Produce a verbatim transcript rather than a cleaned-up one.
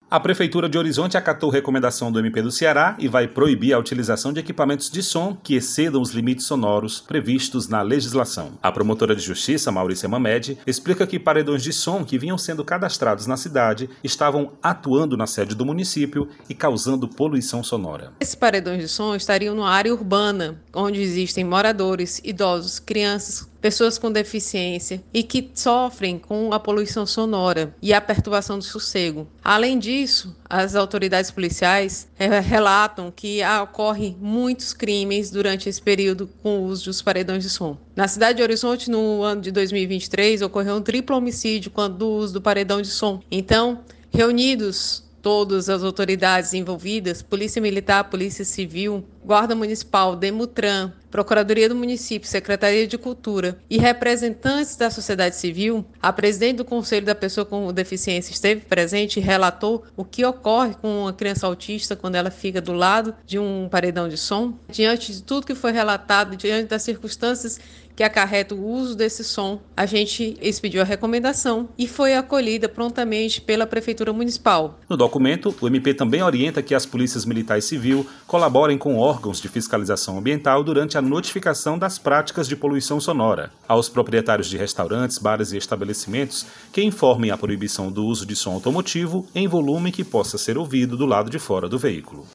A Prefeitura de Horizonte acatou recomendação do M P do Ceará e vai proibir a utilização de equipamentos de som que excedam os limites sonoros previstos na legislação. A promotora de justiça, Maurícia Mamed, explica que paredões de som que vinham sendo cadastrados na cidade estavam atuando na sede do município e causando poluição sonora. Esses paredões de som estariam numa área urbana, onde existem moradores, idosos, crianças, pessoas com deficiência e que sofrem com a poluição sonora e a perturbação do sossego. Além disso, as autoridades policiais relatam que ocorrem muitos crimes durante esse período com o uso dos paredões de som. Na cidade de Horizonte, no ano de dois mil e vinte e três, ocorreu um triplo homicídio quando do uso do paredão de som. Então, reunidos todas as autoridades envolvidas, Polícia Militar, Polícia Civil, Guarda Municipal, Demutran, Procuradoria do Município, Secretaria de Cultura e representantes da sociedade civil, a presidente do Conselho da Pessoa com Deficiência esteve presente e relatou o que ocorre com uma criança autista quando ela fica do lado de um paredão de som. Diante de tudo que foi relatado, diante das circunstâncias que acarreta o uso desse som, a gente expediu a recomendação e foi acolhida prontamente pela Prefeitura Municipal. No documento, o M P também orienta que as polícias militar e civil colaborem com órgãos de fiscalização ambiental durante a notificação das práticas de poluição sonora. Aos proprietários de restaurantes, bares e estabelecimentos que informem a proibição do uso de som automotivo em volume que possa ser ouvido do lado de fora do veículo.